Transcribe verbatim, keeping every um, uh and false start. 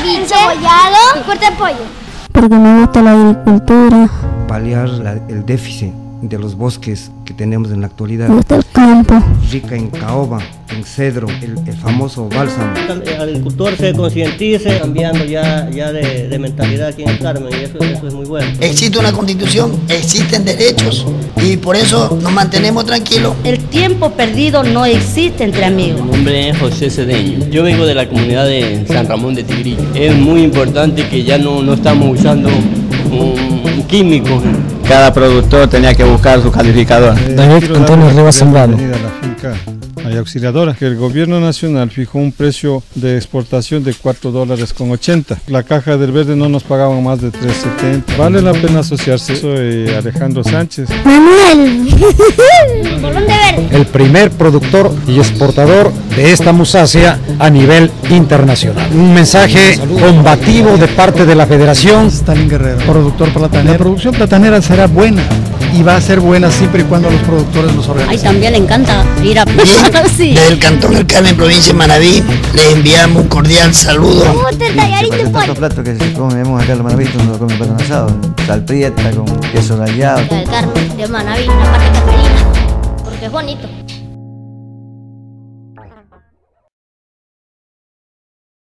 encebollado y corte de pollo. Porque me gusta la agricultura. Paliar la, el déficit de los bosques que tenemos en la actualidad. Me gusta el campo. Rica en caoba, en cedro, el, el famoso bálsamo. El agricultor se concientice, cambiando ya, ya de, de mentalidad aquí en el Carmen, y eso, eso es muy bueno. Existe una constitución, existen derechos y por eso nos mantenemos tranquilos. El tiempo perdido no existe entre amigos. Mi nombre es José Cedeño. Yo vengo de la comunidad de San Ramón de Tigrillo. Es muy importante que ya no, no estamos usando un, un químico. Cada productor tenía que buscar su calificador. David Antonio Rivas Zambrano. Hay auxiliadoras que el gobierno nacional fijó un precio de exportación de cuatro dólares con ochenta. La caja del verde no nos pagaban más de tres setenta. Vale la pena asociarse. Soy Alejandro Sánchez. Manuel. Bolón de verde. El primer productor y exportador de esta musácea a nivel internacional. Un mensaje combativo de parte de la Federación. Stalin Guerrero, productor platanero. La producción platanera será buena y va a ser buena siempre y cuando los productores los organicen. Ay, también le encanta ir a sí. Desde el Cantón El Carmen, provincia de Manabí, les enviamos un cordial saludo. ¿Cómo te tallarito de pollo? Tantos platos que se comemos acá en Manabí, uno lo come plátano asado, salprieta con queso rallado. El Carmen de Manabí, la parte carmelina, porque es bonito.